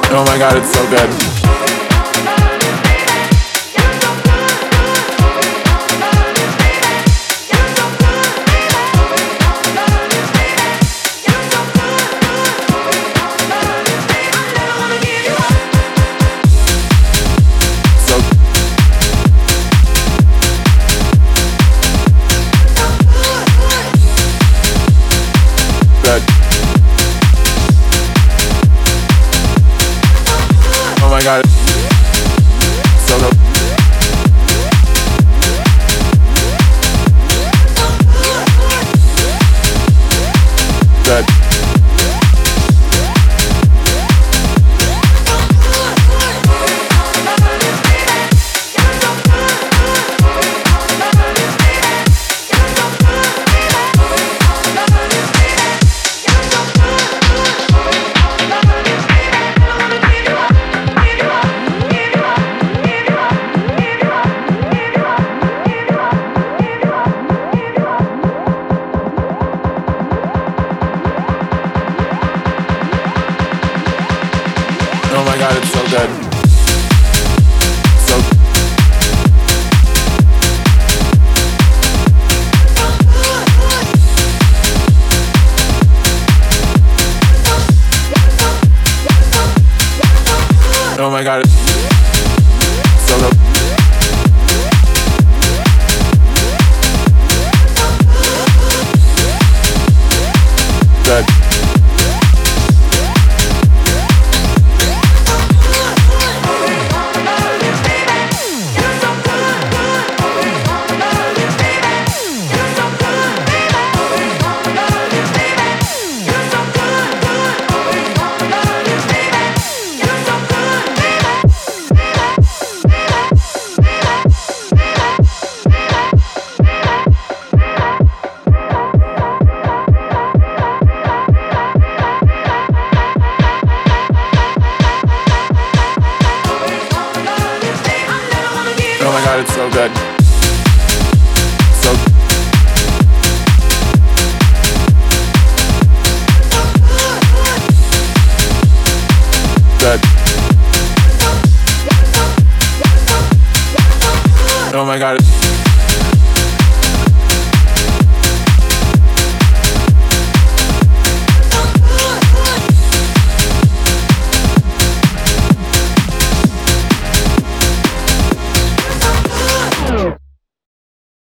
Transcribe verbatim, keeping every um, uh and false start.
Oh my god, it's so good. Oh my god, so good. Good. Oh my god, it's so good. So Oh my god, so good. Good. Oh my god, it's so good.